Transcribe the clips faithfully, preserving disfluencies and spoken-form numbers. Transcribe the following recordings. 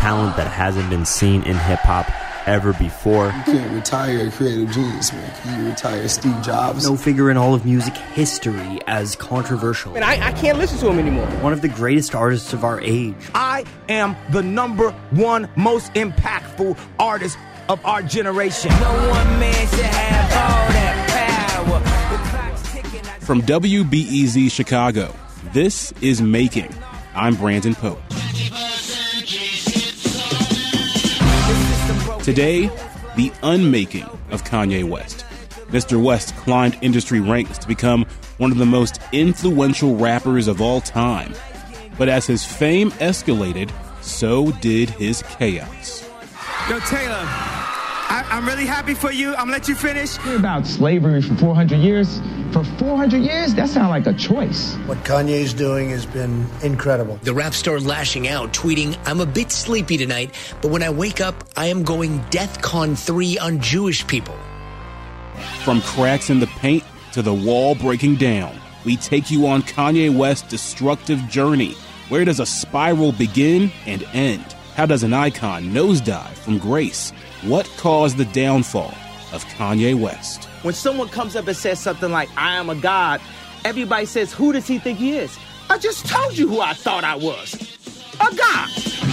talent that hasn't been seen in hip-hop ever before. You can't retire a creative genius, man. Can you retire Steve Jobs? No figure in all of music history as controversial. And I, I can't listen to him anymore. One of the greatest artists of our age. I am the number one most impactful artist of our generation. No one man should have all that power. From W B E Z Chicago, this is Making. I'm Brandon Pope. Today, the unmaking of Kanye West. Mister West climbed industry ranks to become one of the most influential rappers of all time. But as his fame escalated, so did his chaos. Yo, Taylor, I, I'm really happy for you. I'm gonna let you finish. About slavery for four hundred years. For four hundred years, that sounds like a choice. What Kanye's doing has been incredible. The rap star lashing out, tweeting, "I'm a bit sleepy tonight, but when I wake up, I am going DEFCON three on Jewish people." From cracks in the paint to the wall breaking down, we take you on Kanye West's destructive journey. Where does a spiral begin and end? How does an icon nosedive from grace? What caused the downfall of Kanye West? When someone comes up and says something like, "I am a god," everybody says, "Who does he think he is?" I just told you who I thought I was. A god.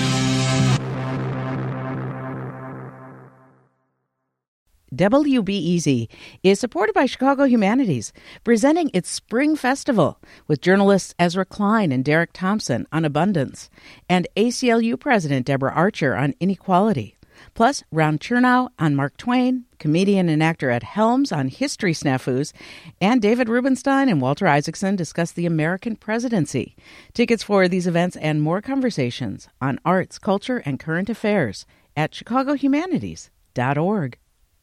W B E Z is supported by Chicago Humanities, presenting its Spring Festival with journalists Ezra Klein and Derek Thompson on abundance, and A C L U President Deborah Archer on inequality. Plus, Ron Chernow on Mark Twain, comedian and actor Ed Helms on history snafus, and David Rubenstein and Walter Isaacson discuss the American presidency. Tickets for these events and more conversations on arts, culture, and current affairs at chicago humanities dot org.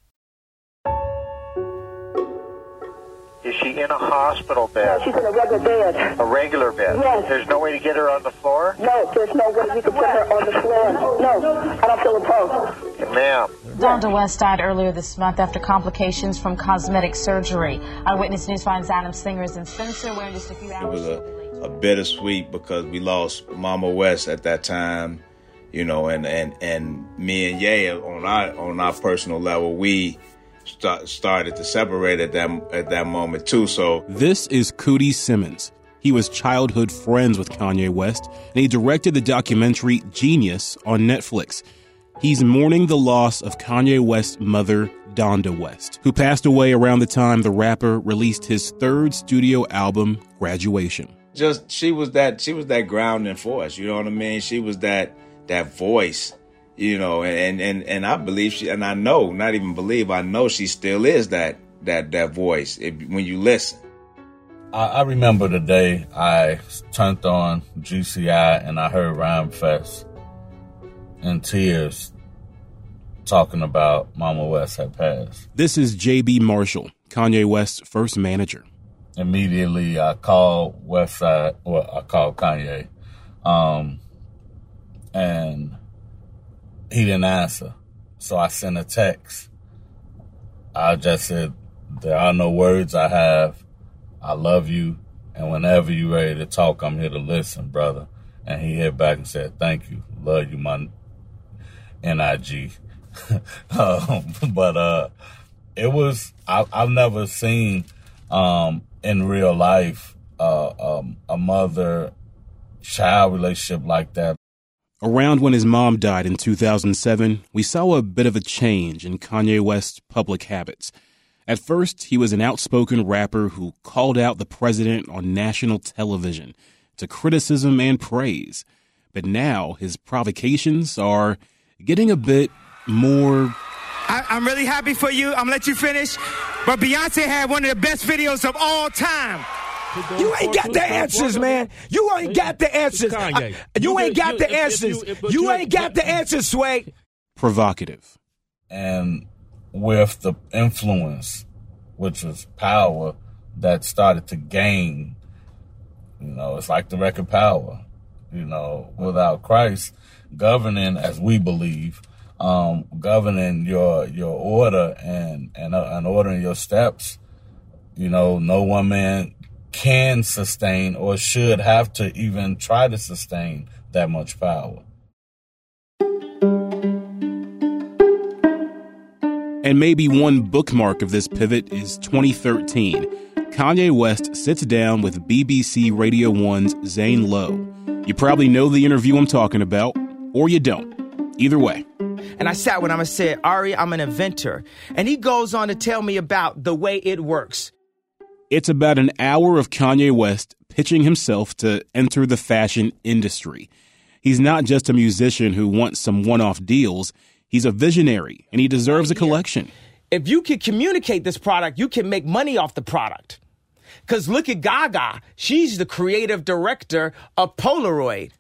Is she in a hospital bed? No, she's in a regular bed. A regular bed? Yes. There's no way to get her on the floor? No, there's no way we can put her on the floor. No, I don't feel a pulse. Ma'am. Donda West died earlier this month after complications from cosmetic surgery. Eyewitness News finds Adam Singers and Spencer wearing just a few hours. It was a, a bittersweet because we lost Mama West at that time, you know, and, and, and me and Ye on our on our personal level, we Start, started to separate at that at that moment too. So this is Cootie Simmons. He was childhood friends with Kanye West, and he directed the documentary Genius on Netflix. He's mourning the loss of Kanye West's mother, Donda West, who passed away around the time the rapper released his third studio album, Graduation. Just she was that she was that grounding force. You know what I mean? She was that that voice. You know, and, and, and I believe she, and I know, not even believe, I know she still is that that that voice if, when you listen. I, I remember the day I turned on G C I and I heard Rhyme Fest in tears talking about Mama West had passed. This is J B Marshall, Kanye West's first manager. Immediately, I called Westside, well, I called Kanye, um, and he didn't answer. So I sent a text. I just said, "There are no words I have. I love you. And whenever you're ready to talk, I'm here to listen, brother." And he hit back and said, "Thank you. Love you, my N I G." um, but uh, it was, I, I've never seen um, in real life uh, um, a mother-child relationship like that. Around when his mom died in two thousand seven, we saw a bit of a change in Kanye West's public habits. At first, he was an outspoken rapper who called out the president on national television to criticism and praise. But now his provocations are getting a bit more... I, I'm really happy for you. I'm gonna let you finish. But Beyonce had one of the best videos of all time. You ain't got the answers, man. You ain't got the answers. I, you ain't got the answers. You ain't got the answers, Sway. Provocative. And with the influence, which was power, that started to gain, you know, it's like the record power. You know, without Christ governing, as we believe, um, governing your your order and, and, uh, and ordering your steps, you know, no one man can sustain or should have to even try to sustain that much power. And maybe one bookmark of this pivot is twenty thirteen. Kanye West sits down with B B C Radio one's Zane Lowe. You probably know the interview I'm talking about, or you don't. Either way. And I sat with him and said, Ari, I'm an inventor. And he goes on to tell me about the way it works. It's about an hour of Kanye West pitching himself to enter the fashion industry. He's not just a musician who wants some one-off deals. He's a visionary, and he deserves a collection. If you can communicate this product, you can make money off the product. Because look at Gaga. She's the creative director of Polaroid.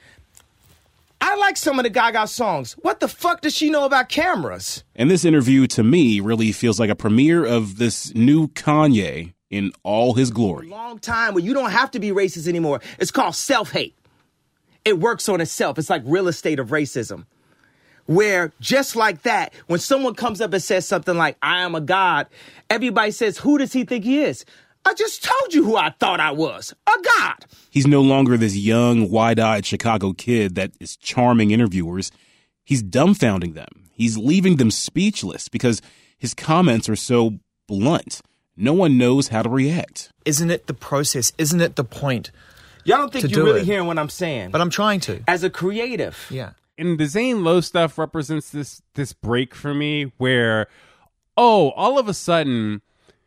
I like some of the Gaga songs. What the fuck does she know about cameras? And this interview, to me, really feels like a premiere of this new Kanye in all his glory. A long time where you don't have to be racist anymore. It's called self-hate. It works on itself. It's like real estate of racism. Where just like that, when someone comes up and says something like, I am a god, everybody says, who does he think he is? I just told you who I thought I was, a god. He's no longer this young, wide-eyed Chicago kid that is charming interviewers. He's dumbfounding them. He's leaving them speechless because his comments are so blunt. No one knows how to react. Isn't it the process? Isn't it the point? Y'all don't think to you're do really it? hearing what I'm saying. But I'm trying to. As a creative. Yeah. And the Zane Lowe stuff represents this this break for me where, oh, all of a sudden,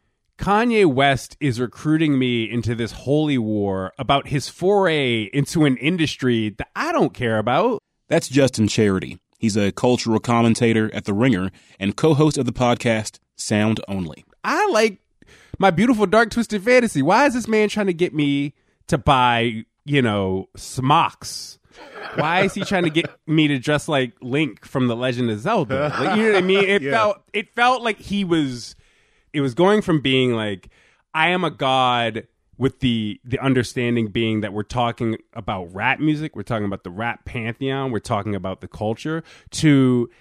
Kanye West is recruiting me into this holy war about his foray into an industry that I don't care about. That's Justin Charity. He's a cultural commentator at The Ringer and co-host of the podcast Sound Only. I like My Beautiful Dark Twisted Fantasy. Why is this man trying to get me to buy, you know, smocks? Why is he trying to get me to dress like Link from The Legend of Zelda? Like, you know what I mean? It yeah. felt it felt like he was it was going from being like, I am a god, with the the understanding being that we're talking about rap music, we're talking about the rap pantheon, we're talking about the culture, to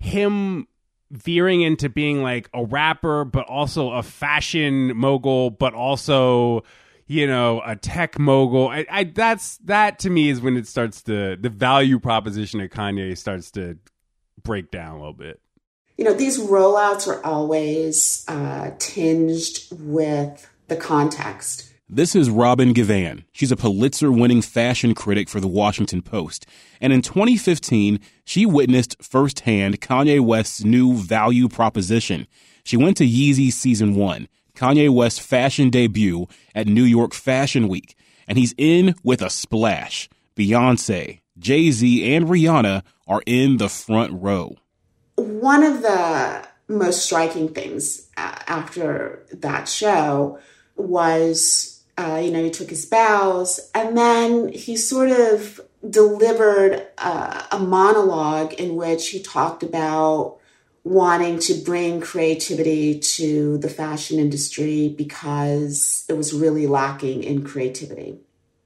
him veering into being like a rapper, but also a fashion mogul, but also, you know, a tech mogul. I, I that's that to me is when it starts to, the value proposition of Kanye starts to break down a little bit. You know, these rollouts are always uh, tinged with the context. This is Robin Givhan. She's a Pulitzer-winning fashion critic for The Washington Post. And in twenty fifteen, she witnessed firsthand Kanye West's new value proposition. She went to Yeezy Season one, Kanye West's fashion debut at New York Fashion Week. And he's in with a splash. Beyonce, Jay-Z, and Rihanna are in the front row. One of the most striking things uh, after that show was, uh, you know, he took his bows and then he sort of delivered uh, a monologue in which he talked about wanting to bring creativity to the fashion industry because it was really lacking in creativity.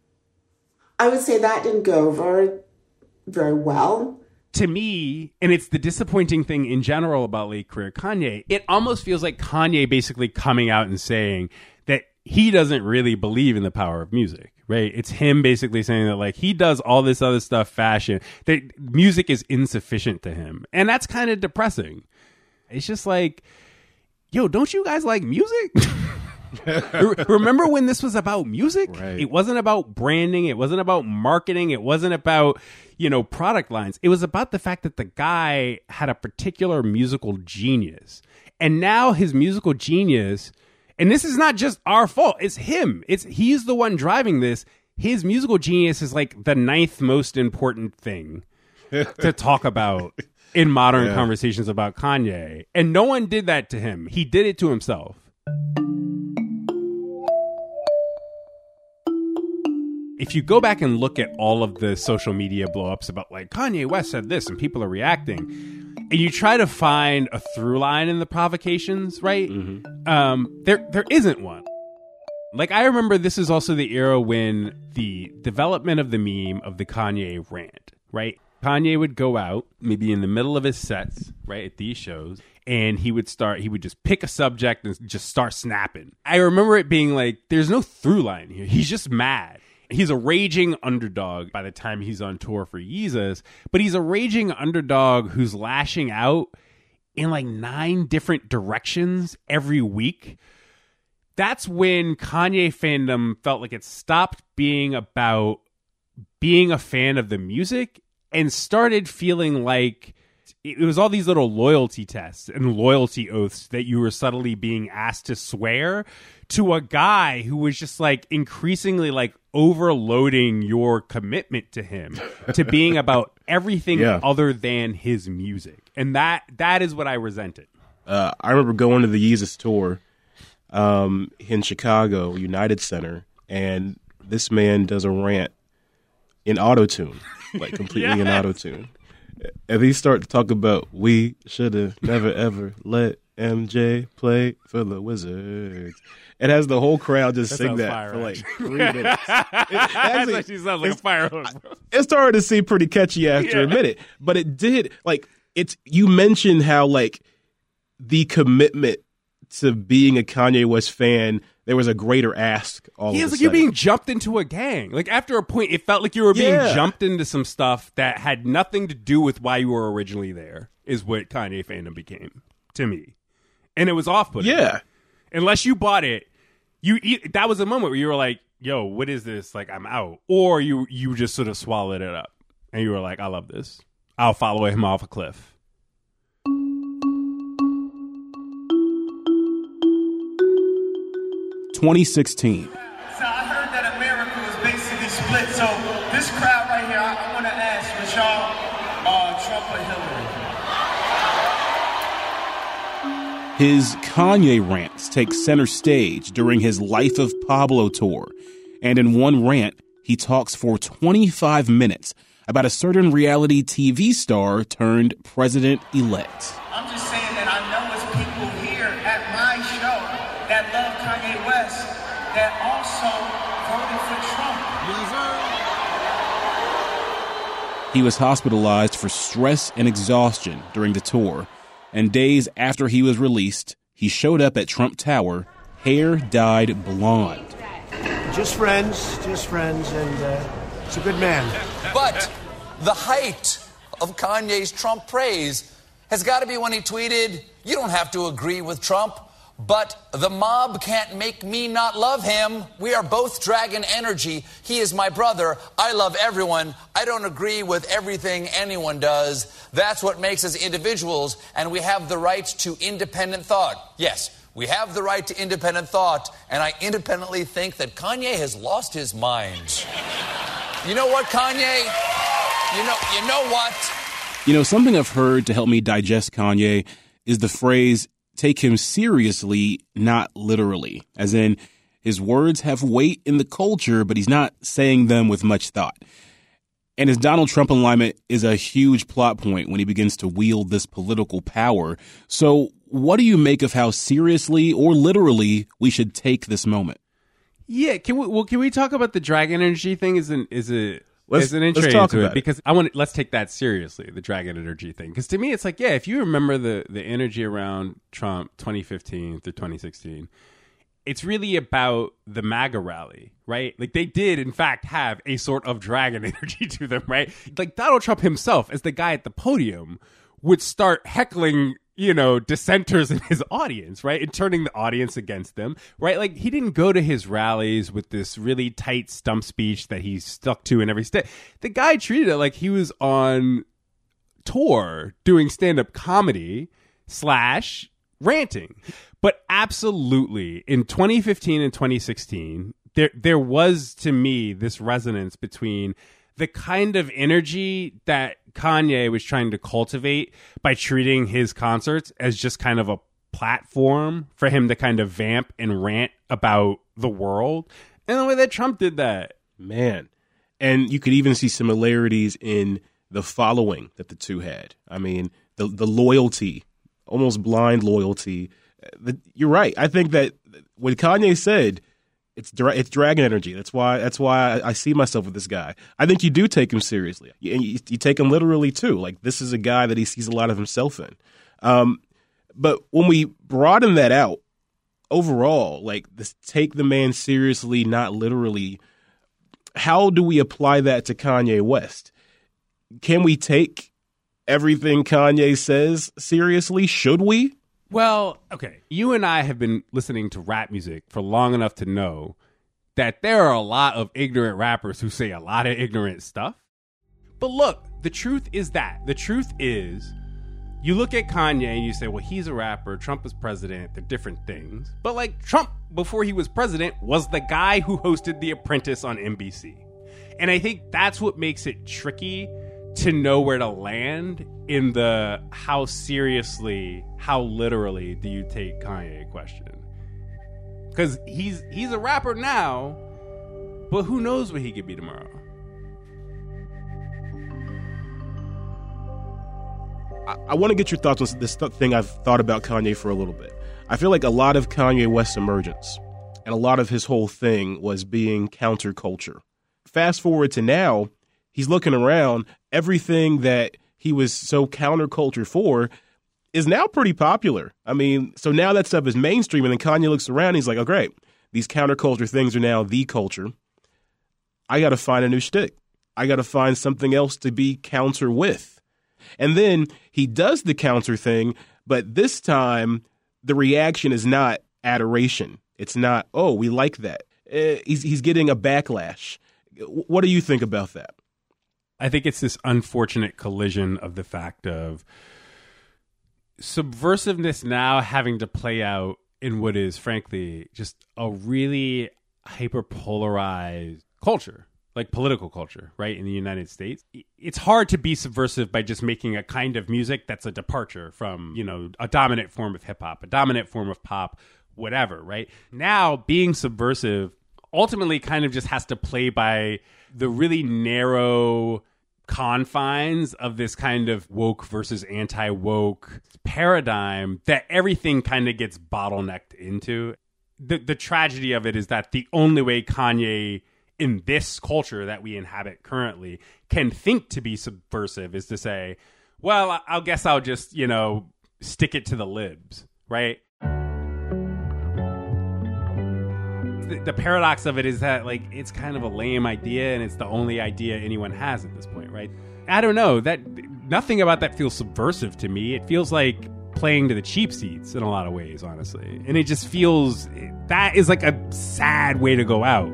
I would say that didn't go over very well. To me, and it's the disappointing thing in general about late career Kanye, it almost feels like Kanye basically coming out and saying that he doesn't really believe in the power of music, right? It's him basically saying that, like, he does all this other stuff, fashion, that music is insufficient to him. And that's kind of depressing. It's just like, yo, don't you guys like music? Remember when this was about music? Right. It wasn't about branding. It wasn't about marketing. It wasn't about, you know, product lines. It was about the fact that the guy had a particular musical genius. And now his musical genius, and this is not just our fault, it's him. It's he's the one driving this. His musical genius is like the ninth most important thing to talk about in modern yeah. conversations about Kanye. And no one did that to him. He did it to himself. If you go back and look at all of the social media blowups about, like, Kanye West said this and people are reacting, and you try to find a through line in the provocations, right? Mm-hmm. Um, there there isn't one. Like, I remember this is also the era when the development of the meme of the Kanye rant, right? Kanye would go out, maybe in the middle of his sets, right, at these shows, and he would start, he would just pick a subject and just start snapping. I remember it being like, there's no through line here. He's just mad. He's a raging underdog by the time he's on tour for Yeezus, but he's a raging underdog who's lashing out in like nine different directions every week. That's when Kanye fandom felt like it stopped being about being a fan of the music and started feeling like it was all these little loyalty tests and loyalty oaths that you were subtly being asked to swear to a guy who was just like increasingly like overloading your commitment to him to being about everything yeah. other than his music. And that that is what I resented. Uh, I remember going to the Yeezus tour um, in Chicago, United Center, and this man does a rant in auto-tune, like completely yes. in auto-tune. And he started to talk about we should have never ever let M J play for the Wizards. It has the whole crowd just that sing that fire, for like three minutes. It actually, actually sounds like a fire hose. It started to seem pretty catchy after yeah. a minute, but it did. Like it's you mentioned how like the commitment to being a Kanye West fan, there was a greater ask. All yeah, of it's like a you're being jumped into a gang. Like after a point, it felt like you were being yeah. jumped into some stuff that had nothing to do with why you were originally there. Is what Kanye fandom became to me, and it was off-putting. Yeah, unless you bought it, you that was a moment where you were like, "Yo, what is this? Like, I'm out," or you you just sort of swallowed it up, and you were like, "I love this. I'll follow him off a cliff." twenty sixteen. So I heard that America was basically split. So this crowd right here, I, I want to ask, was y'all uh, Trump or Hillary? His Kanye rants take center stage during his Life of Pablo tour. And in one rant, he talks for twenty-five minutes about a certain reality T V star turned president-elect. I'm just saying that I know it's people here at my show that love Kanye West that also voted for Trump. He was hospitalized for stress and exhaustion during the tour, and days after he was released, he showed up at Trump Tower, hair dyed blonde. Just friends, just friends, and uh, it's a good man. But the height of Kanye's Trump praise has got to be when he tweeted, "You don't have to agree with Trump, but the mob can't make me not love him. We are both dragon energy. He is my brother. I love everyone. I don't agree with everything anyone does. That's what makes us individuals, and we have the right to independent thought." Yes, we have the right to independent thought, and I independently think that Kanye has lost his mind. You know what, Kanye? You know, you know what? You know, something I've heard to help me digest Kanye is the phrase, take him seriously, not literally. As in, his words have weight in the culture, but he's not saying them with much thought. And his Donald Trump alignment is a huge plot point when he begins to wield this political power. So what do you make of how seriously or literally we should take this moment? Yeah, can we well can we talk about the dragon energy thing as an is a Let's, as an intro let's talk into about it because I want to, let's take that seriously, the dragon energy thing. Because to me, it's like, yeah, if you remember the the energy around Trump twenty fifteen through twenty sixteen, it's really about the MAGA rally, right? Like they did, in fact, have a sort of dragon energy to them, right? Like Donald Trump himself, as the guy at the podium, would start heckling, you know, dissenters in his audience, right? And turning the audience against them, right? Like he didn't go to his rallies with this really tight stump speech that he stuck to in every state. The guy treated it like he was on tour doing stand-up comedy slash ranting. But absolutely, in twenty fifteen and twenty sixteen, there there was, to me, this resonance between the kind of energy that Kanye was trying to cultivate by treating his concerts as just kind of a platform for him to kind of vamp and rant about the world, and the way that Trump did that. Man. And you could even see similarities in the following that the two had. I mean, the the loyalty, almost blind loyalty. The, you're right. I think that when Kanye said, It's dra- it's dragon energy. That's why that's why I, I see myself with this guy. I think you do take him seriously, and you, you take him literally too. Like this is a guy that he sees a lot of himself in. Um, but when we broaden that out overall, like this, take the man seriously, not literally. How do we apply that to Kanye West? Can we take everything Kanye says seriously? Should we? Well, okay. You and I have been listening to rap music for long enough to know that there are a lot of ignorant rappers who say a lot of ignorant stuff. But look, the truth is that. The truth is, you look at Kanye and you say, well, he's a rapper, Trump is president, they're different things. But like Trump, before he was president, was the guy who hosted The Apprentice on N B C. And I think that's what makes it tricky to know where to land in the how seriously, how literally do you take Kanye question. Because he's he's a rapper now, but who knows what he could be tomorrow. I, I want to get your thoughts on this th- thing I've thought about Kanye for a little bit. I feel like a lot of Kanye West's emergence and a lot of his whole thing was being counterculture. Fast forward to now, he's looking around, everything that he was so counterculture for is now pretty popular. I mean, so now that stuff is mainstream, and then Kanye looks around and he's like, oh, great, these counterculture things are now the culture. I got to find a new shtick. I got to find something else to be counter with. And then he does the counter thing, but this time the reaction is not adoration. It's not, oh, we like that. Uh, he's, he's getting a backlash. What do you think about that? I think it's this unfortunate collision of the fact of subversiveness now having to play out in what is, frankly, just a really hyper-polarized culture, like political culture, right, in the United States. It's hard to be subversive by just making a kind of music that's a departure from, you know, a dominant form of hip-hop, a dominant form of pop, whatever, right? Now, being subversive ultimately kind of just has to play by the really narrow confines of this kind of woke versus anti-woke paradigm that everything kind of gets bottlenecked into. The the tragedy of it is that the only way Kanye in this culture that we inhabit currently can think to be subversive is to say, well, I, I guess I'll just, you know, stick it to the libs, right? The paradox of it is that, like, it's kind of a lame idea and it's the only idea anyone has at this point, right? I don't know. That nothing about that feels subversive to me. It feels like playing to the cheap seats in a lot of ways, honestly. And it just feels, that is like a sad way to go out.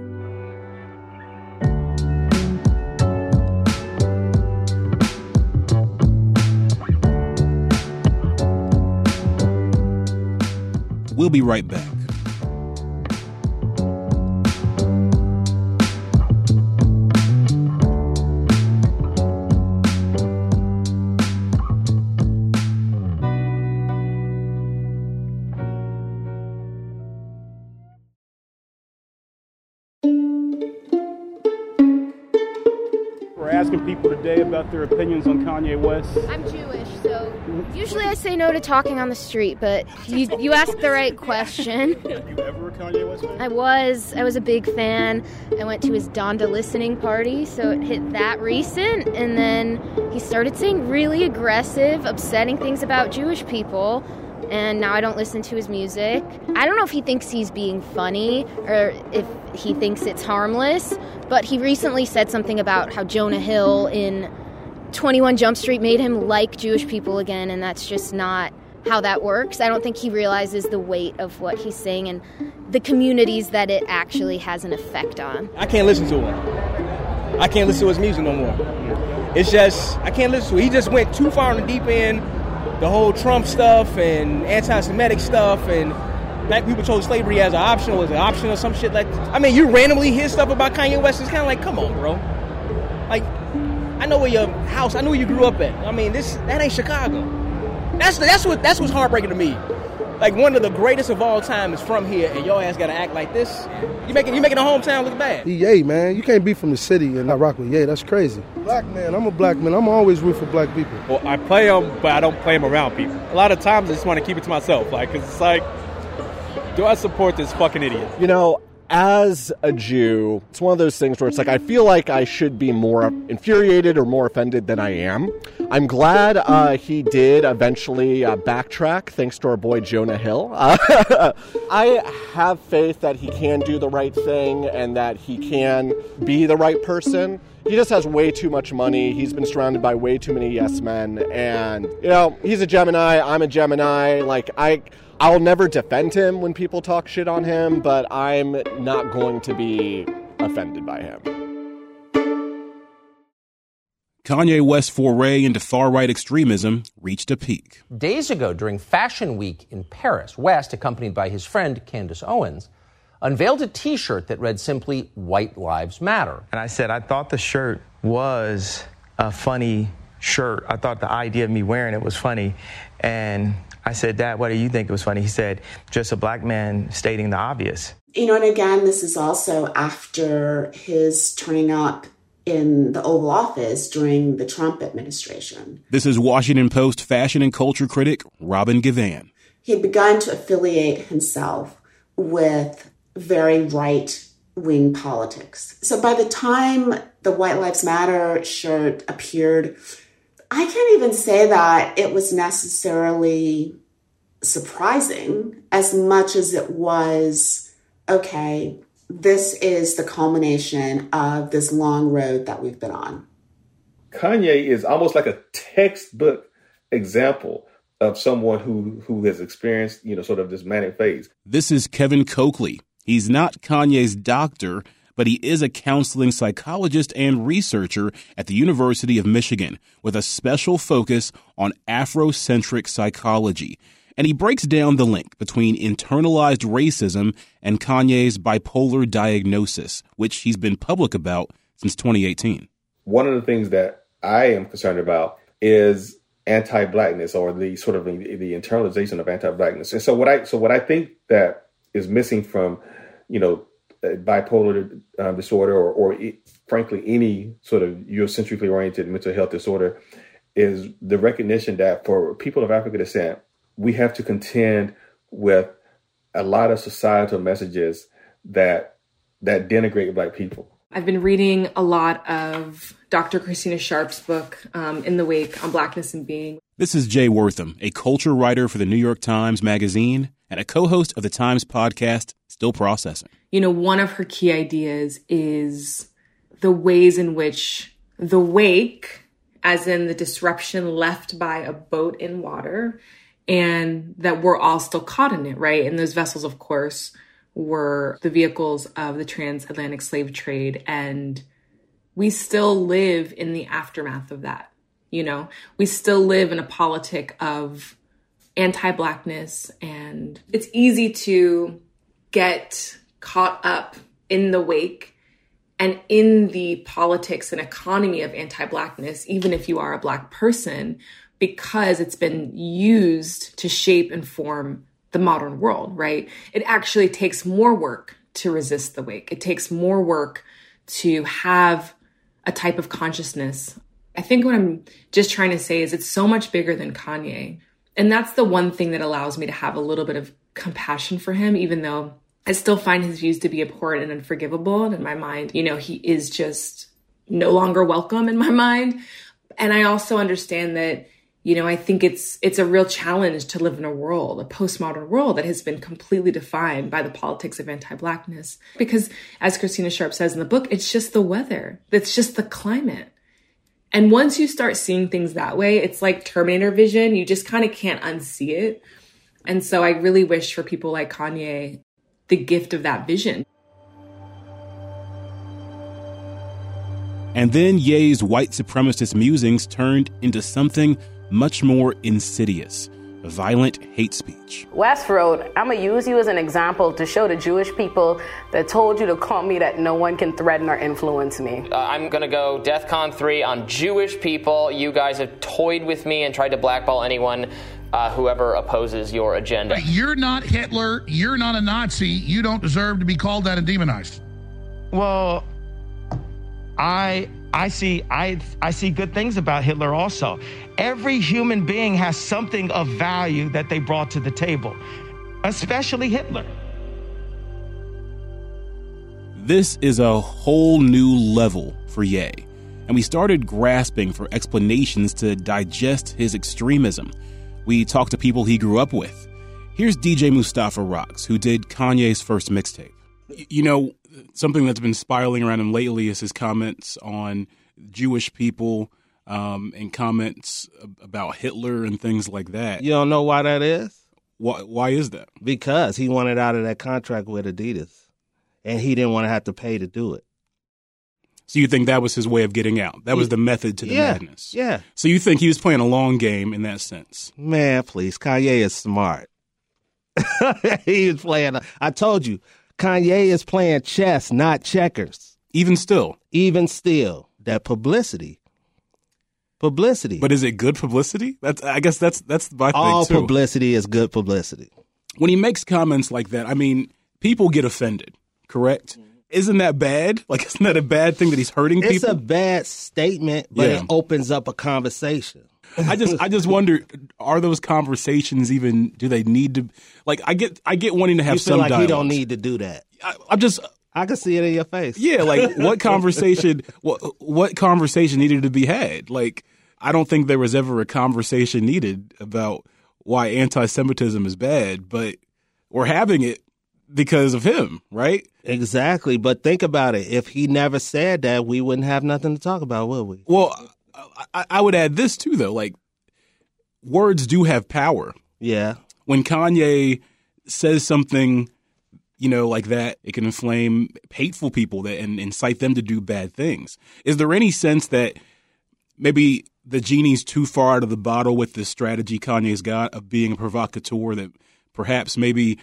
We'll be right back. Asking people today about their opinions on Kanye West. I'm Jewish, so usually I say no to talking on the street, but you you asked the right question. Were you ever a Kanye West fan? I was. I was a big fan. I went to his Donda listening party, so it hit that recent, and then he started saying really aggressive, upsetting things about Jewish people, and now I don't listen to his music. I don't know if he thinks he's being funny or if he thinks it's harmless, but he recently said something about how Jonah Hill in twenty-one Jump Street made him like Jewish people again, and that's just not how that works. I don't think he realizes the weight of what he's saying and the communities that it actually has an effect on. I can't listen to him. I can't listen to his music no more. It's just, I can't listen to it. He just went too far in the deep end. The whole Trump stuff and anti-Semitic stuff, and black people chose slavery as an option, or as an option or some shit like that. I mean, you randomly hear stuff about Kanye West, it's kind of like, come on, bro. Like, I know where your house, I know where you grew up at. I mean, this that ain't Chicago. That's that's what that's what's heartbreaking to me. Like, one of the greatest of all time is from here, and your ass got to act like this. You making you making a hometown look bad. He Ye, man. You can't be from the city and not rock with Ye. That's crazy. Black man. I'm a black man. I'm always root for black people. Well, I play them, but I don't play them around people. A lot of times I just want to keep it to myself. Like, cause it's like, do I support this fucking idiot? You know, as a Jew, it's one of those things where it's like, I feel like I should be more infuriated or more offended than I am. I'm glad uh, he did eventually uh, backtrack, thanks to our boy Jonah Hill. Uh, I have faith that he can do the right thing and that he can be the right person. he just has way too much money. He's been surrounded by way too many yes men. And, you know, he's a Gemini. I'm a Gemini. Like, I, I'll never defend him when people talk shit on him, but I'm not going to be offended by him. Kanye West's foray into far-right extremism reached a peak. Days ago, during Fashion Week in Paris, West, accompanied by his friend Candace Owens, unveiled a T-shirt that read simply, "White Lives Matter." And I said, I thought the shirt was a funny shirt. I thought the idea of me wearing it was funny. And I said, Dad, what do you think it was funny? He said, just a black man stating the obvious. You know, and again, this is also after his turning up in the Oval Office during the Trump administration. This is Washington Post fashion and culture critic Robin Givhan. He had begun to affiliate himself with very right-wing politics. So by the time the White Lives Matter shirt appeared, I can't even say that it was necessarily surprising as much as it was, okay, this is the culmination of this long road that we've been on. Kanye is almost like a textbook example of someone who, who has experienced, you know, sort of this manic phase. This is Kevin Coakley. He's not Kanye's doctor, but he is a counseling psychologist and researcher at the University of Michigan with a special focus on Afrocentric psychology. And he breaks down the link between internalized racism and Kanye's bipolar diagnosis, which he's been public about since twenty eighteen. One of the things that I am concerned about is anti-blackness, or the sort of the, the internalization of anti-blackness. And so what I so what I think that is missing from, you know, bipolar uh, disorder or, or frankly any sort of Eurocentrically oriented mental health disorder is the recognition that for people of African descent, we have to contend with a lot of societal messages that that denigrate Black people. I've been reading a lot of Doctor Christina Sharp's book, um, In the Wake, on Blackness and Being. This is Jay Wortham, a culture writer for the New York Times Magazine and a co-host of the Times podcast, Still Processing. You know, one of her key ideas is the ways in which the wake, as in the disruption left by a boat in water, and that we're all still caught in it, right? And those vessels, of course, were the vehicles of the transatlantic slave trade. And we still live in the aftermath of that. You know, we still live in a politic of anti-Blackness, and it's easy to get caught up in the wake and in the politics and economy of anti-Blackness, even if you are a Black person, because it's been used to shape and form the modern world, right? It actually takes more work to resist the wake. It takes more work to have a type of consciousness. I think what I'm just trying to say is it's so much bigger than Kanye. And that's the one thing that allows me to have a little bit of compassion for him, even though I still find his views to be abhorrent and unforgivable. And in my mind, you know, he is just no longer welcome in my mind. And I also understand that, you know, I think it's it's a real challenge to live in a world, a postmodern world that has been completely defined by the politics of anti-Blackness. Because as Christina Sharp says in the book, it's just the weather. It's just the climate. And once you start seeing things that way, it's like Terminator vision. You just kind of can't unsee it. And so I really wish for people like Kanye the gift of that vision. And then Ye's white supremacist musings turned into something much more insidious, violent hate speech. West wrote, I'm going to use you as an example to show the Jewish people that told you to call me that no one can threaten or influence me. Uh, I'm going to go DEFCON three on Jewish people. You guys have toyed with me and tried to blackball anyone, uh, whoever opposes your agenda. You're not Hitler. You're not a Nazi. You don't deserve to be called that and demonized. Well, I I see I I see good things about Hitler also. Every human being has something of value that they brought to the table, especially Hitler. This is a whole new level for Ye, and we started grasping for explanations to digest his extremism. We talked to people he grew up with. Here's D J Mustafa Rocks, who did Kanye's first mixtape. You know, something that's been spiraling around him lately is his comments on Jewish people um, and comments about Hitler and things like that. You don't know why that is? Why, why is that? Because he wanted out of that contract with Adidas, and he didn't want to have to pay to do it. So you think that was his way of getting out? That was the method to the yeah, madness? Yeah. So you think he was playing a long game in that sense? Man, please. Kanye is smart. He was playing. A, I told you, Kanye is playing chess, not checkers. Even still? Even still. That publicity. Publicity. But is it good publicity? That's I guess that's that's my thing, All too. publicity is good publicity. When he makes comments like that, I mean, people get offended, correct? Isn't that bad? Like, isn't that a bad thing that he's hurting people? It's a bad statement, but Yeah. it opens up a conversation. I just I just wonder, are those conversations even, do they need to, like, I get I get wanting to have you feel some like dialogue. he don't need to do that. I, I'm just... I can see it in your face. Yeah, like, what conversation, what, what conversation needed to be had? Like, I don't think there was ever a conversation needed about why anti-Semitism is bad, but we're having it because of him, right? Exactly, but think about it. If he never said that, we wouldn't have nothing to talk about, would we? Well, I, I would add this too, though. Like, words do have power. Yeah. When Kanye says something, you know, like that, it can inflame hateful people that and incite them to do bad things. Is there any sense that maybe the genie's too far out of the bottle with this strategy Kanye's got of being a provocateur, that perhaps maybe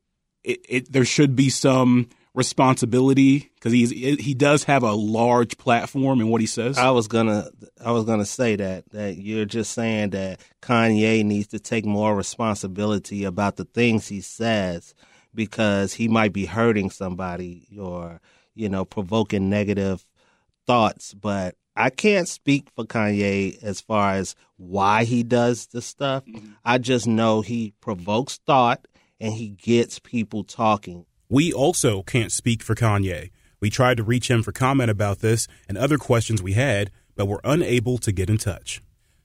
it, it there should be some responsibility, because he's he does have a large platform in what he says? I was gonna I was gonna say that that you're just saying that Kanye needs to take more responsibility about the things he says, because he might be hurting somebody or, you know, provoking negative thoughts. But I can't speak for Kanye as far as why he does the stuff. Mm-hmm. I just know he provokes thought and he gets people talking. We also can't speak for Kanye. We tried to reach him for comment about this and other questions we had, but were unable to get in touch.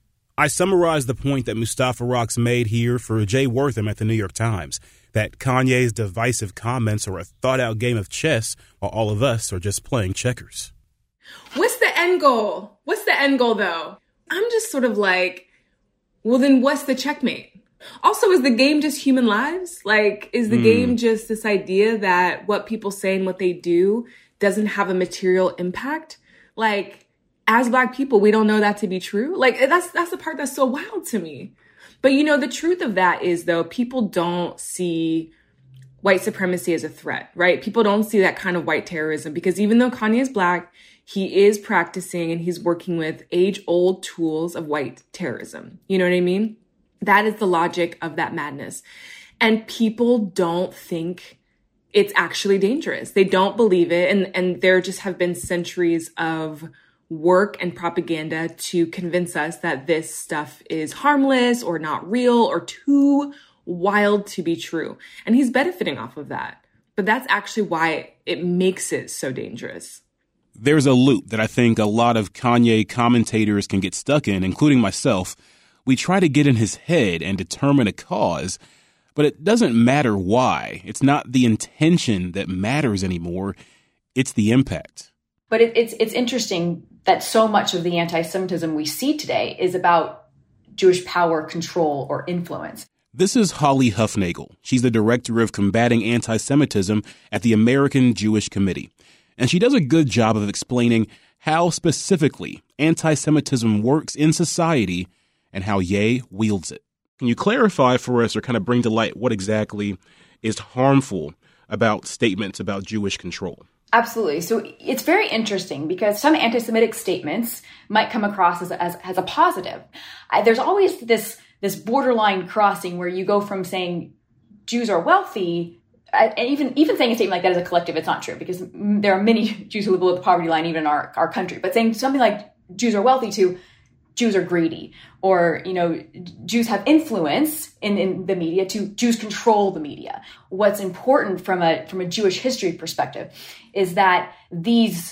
I summarized the point that Mustafa Rocks made here for Jay Wortham at the New York Times, that Kanye's divisive comments are a thought-out game of chess while all of us are just playing checkers. What's the end goal? What's the end goal, though? I'm just sort of like, well, then what's the checkmate? Also, is the game just human lives? Like, is the mm. game just this idea that what people say and what they do doesn't have a material impact? Like, as Black people, we don't know that to be true. Like, that's that's the part that's so wild to me. But, you know, the truth of that is, though, people don't see white supremacy as a threat, right? People don't see that kind of white terrorism, because even though Kanye is Black, he is practicing and he's working with age-old tools of white terrorism. You know what I mean? That is the logic of that madness. And people don't think it's actually dangerous. They don't believe it. And, and there just have been centuries of work and propaganda to convince us that this stuff is harmless or not real or too wild to be true. And he's benefiting off of that. But that's actually why it makes it so dangerous. There's a loop that I think a lot of Kanye commentators can get stuck in, including myself. We try to get in his head and determine a cause, but it doesn't matter why. It's not the intention that matters anymore. It's the impact. But it, it's it's interesting that so much of the anti-Semitism we see today is about Jewish power, control, or influence. This is Holly Huffnagel. She's the director of combating anti-Semitism at the American Jewish Committee. And she does a good job of explaining how specifically anti-Semitism works in society and how Ye wields it. Can you clarify for us or kind of bring to light what exactly is harmful about statements about Jewish control? Absolutely. So it's very interesting because some anti-Semitic statements might come across as, as, as a positive. I, there's always this, this borderline crossing where you go from saying Jews are wealthy, and even, even saying a statement like that as a collective, it's not true, because there are many Jews who live below the poverty line, even in our, our country. But saying something like Jews are wealthy to Jews are greedy, or, you know, Jews have influence in, in the media to Jews control the media. What's important from a from a Jewish history perspective is that these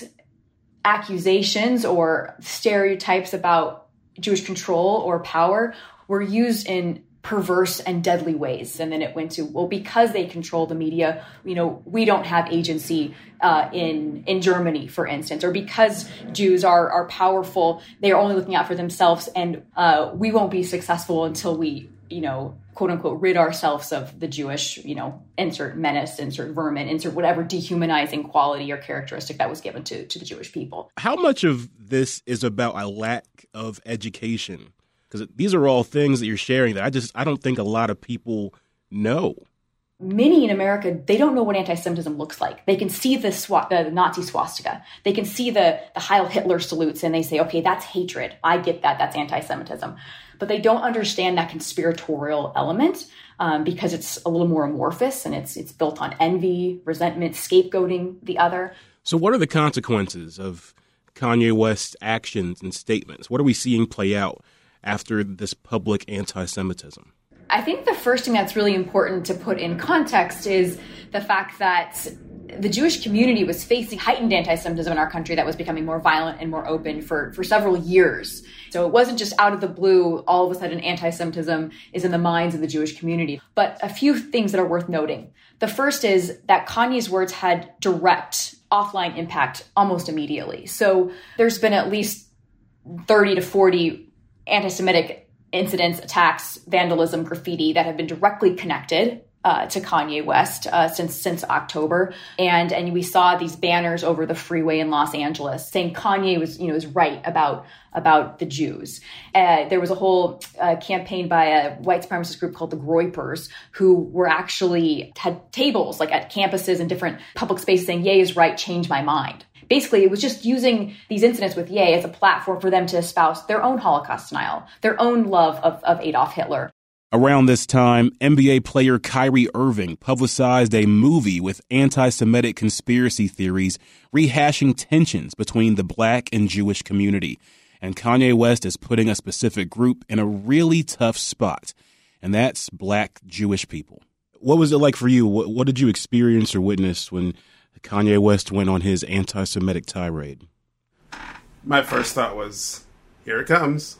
accusations or stereotypes about Jewish control or power were used in perverse and deadly ways. And then it went to, well, because they control the media, you know, we don't have agency uh, in in Germany, for instance, or because Jews are are powerful, they are only looking out for themselves, and uh, we won't be successful until we, you know, quote unquote, rid ourselves of the Jewish, you know, insert menace, insert vermin, insert whatever dehumanizing quality or characteristic that was given to, to the Jewish people. How much of this is about a lack of education? Because these are all things that you're sharing that I just, I don't think a lot of people know. Many in America, they don't know what anti-Semitism looks like. They can see the, swa- the Nazi swastika. They can see the, the Heil Hitler salutes, and they say, okay, that's hatred. I get that. That's anti-Semitism. But they don't understand that conspiratorial element um, because it's a little more amorphous, and it's it's built on envy, resentment, scapegoating the other. So what are the consequences of Kanye West's actions and statements? What are we seeing play out after this public anti-Semitism? I think the first thing that's really important to put in context is the fact that the Jewish community was facing heightened anti-Semitism in our country that was becoming more violent and more open for, for several years. So it wasn't just out of the blue, all of a sudden anti-Semitism is in the minds of the Jewish community. But a few things that are worth noting. The first is that Kanye's words had direct offline impact almost immediately. So there's been at least thirty to forty anti-Semitic incidents, attacks, vandalism, graffiti that have been directly connected uh, to Kanye West uh, since since October, and and we saw these banners over the freeway in Los Angeles saying Kanye was you know was right about about the Jews. Uh, there was a whole uh, campaign by a white supremacist group called the Groypers, who were actually had tables like at campuses and different public spaces saying Ye is right, change my mind. Basically, it was just using these incidents with Ye as a platform for them to espouse their own Holocaust denial, their own love of, of Adolf Hitler. Around this time, N B A player Kyrie Irving publicized a movie with anti-Semitic conspiracy theories rehashing tensions between the black and Jewish community. And Kanye West is putting a specific group in a really tough spot, and that's black Jewish people. What was it like for you? What, what did you experience or witness when Kanye West went on his anti-Semitic tirade? My first thought was, here it comes.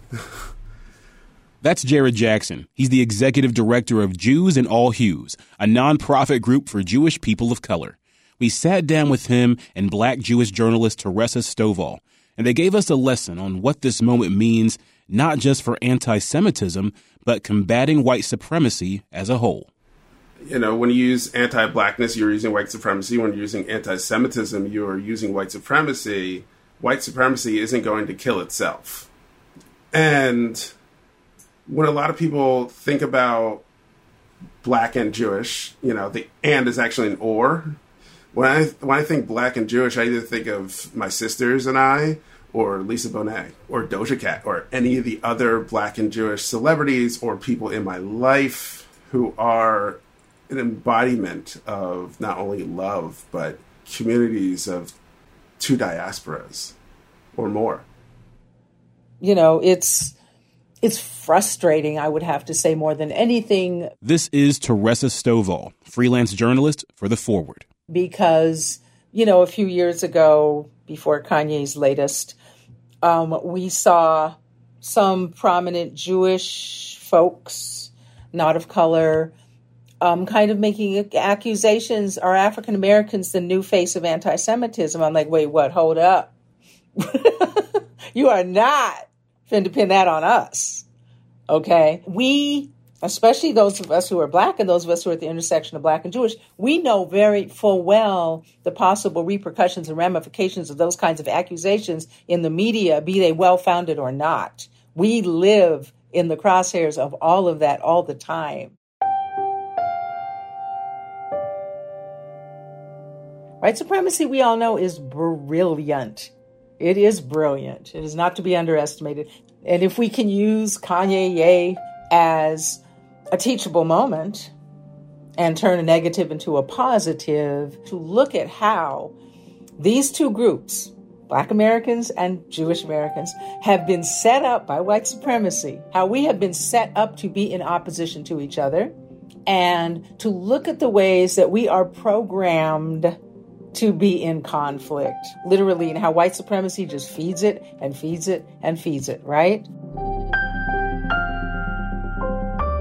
That's Jared Jackson. He's the executive director of Jews in All Hues, a nonprofit group for Jewish people of color. We sat down with him and black Jewish journalist Teresa Stovall, and they gave us a lesson on what this moment means, not just for anti-Semitism, but combating white supremacy as a whole. You know, when you use anti-blackness, you're using white supremacy. When you're using anti-Semitism, you're using white supremacy. White supremacy isn't going to kill itself. And when a lot of people think about black and Jewish, you know, the and is actually an or. When I when I think black and Jewish, I either think of my sisters and I, or Lisa Bonet, or Doja Cat, or any of the other black and Jewish celebrities or people in my life who are an embodiment of not only love, but communities of two diasporas or more. You know, it's it's frustrating, I would have to say, more than anything. This is Teresa Stovall, freelance journalist for The Forward. Because, you know, a few years ago, before Kanye's latest, um, we saw some prominent Jewish folks, not of color, Um, kind of making accusations, are African Americans the new face of anti-Semitism? I'm like, wait, what? Hold up. You are not finna to pin that on us. Okay? We, especially those of us who are black and those of us who are at the intersection of black and Jewish, we know very full well the possible repercussions and ramifications of those kinds of accusations in the media, be they well-founded or not. We live in the crosshairs of all of that all the time. White supremacy, we all know, is brilliant. It is brilliant. It is not to be underestimated. And if we can use Kanye Ye as a teachable moment and turn a negative into a positive, to look at how these two groups, Black Americans and Jewish Americans, have been set up by white supremacy, how we have been set up to be in opposition to each other, and to look at the ways that we are programmed to be in conflict, literally, and how white supremacy just feeds it and feeds it and feeds it, right?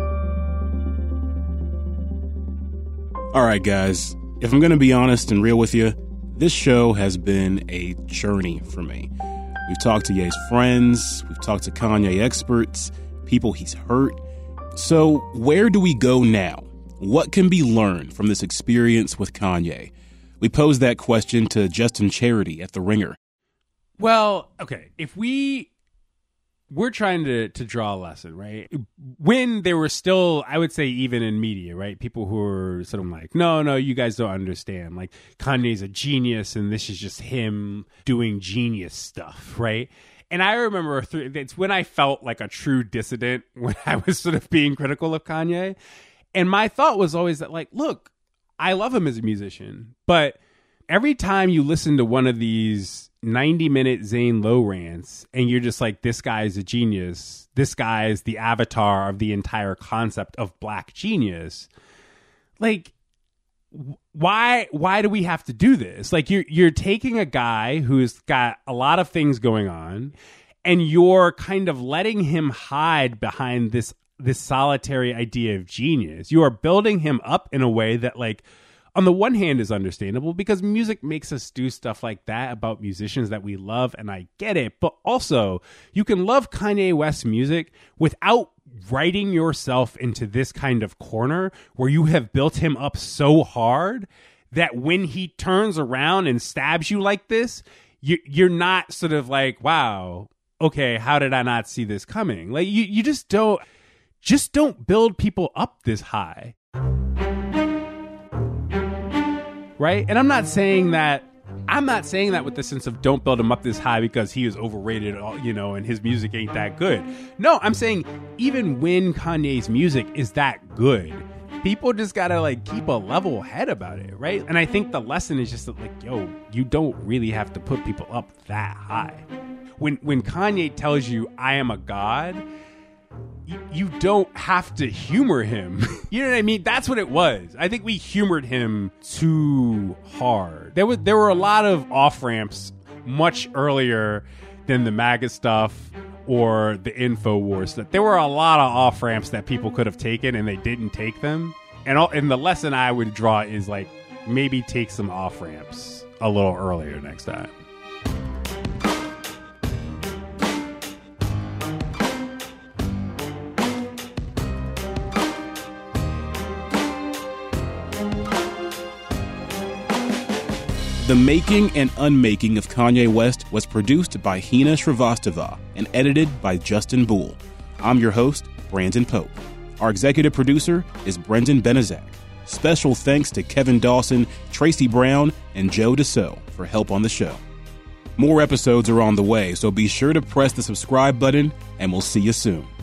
All right, guys, if I'm going to be honest and real with you, this show has been a journey for me. We've talked to Ye's friends, we've talked to Kanye experts, people he's hurt. So where do we go now? What can be learned from this experience with Kanye? We posed that question to Justin Charity at The Ringer. Well, okay, if we... We're trying to, to draw a lesson, right? When there were still, I would say even in media, right? People who were sort of like, no, no, you guys don't understand. Like, Kanye's a genius and this is just him doing genius stuff, right? And I remember th- it's when I felt like a true dissident when I was sort of being critical of Kanye. And my thought was always that, like, look, I love him as a musician, but every time you listen to one of these ninety minute Zane Lowe rants and you're just like, this guy is a genius, this guy is the avatar of the entire concept of black genius, like, why why do we have to do this? Like, you're you're taking a guy who's got a lot of things going on and you're kind of letting him hide behind this this solitary idea of genius. You are building him up in a way that, like, on the one hand is understandable because music makes us do stuff like that about musicians that we love, and I get it. But also, you can love Kanye West's music without writing yourself into this kind of corner where you have built him up so hard that when he turns around and stabs you like this, you, you're not sort of like, wow, okay, how did I not see this coming? Like, you, you just don't, just don't build people up this high. Right? And I'm not saying that, I'm not saying that with the sense of don't build him up this high because he is overrated, you know, and his music ain't that good. No, I'm saying even when Kanye's music is that good, people just gotta, like, keep a level head about it, right? And I think the lesson is just that, like, yo, you don't really have to put people up that high. When, when Kanye tells you, I am a god, you don't have to humor him. You know what I mean? That's what it was. I think we humored him too hard. There was there were a lot of off-ramps much earlier than the MAGA stuff or the InfoWars stuff. There were a lot of off-ramps that people could have taken and they didn't take them. And, all, and the lesson I would draw is, like, maybe take some off-ramps a little earlier next time. The Making and Unmaking of Kanye West was produced by Hina Shrivastava and edited by Justin Bull. I'm your host, Brandon Pope. Our executive producer is Brendan Benezak. Special thanks to Kevin Dawson, Tracy Brown, and Joe Deso for help on the show. More episodes are on the way, so be sure to press the subscribe button, and we'll see you soon.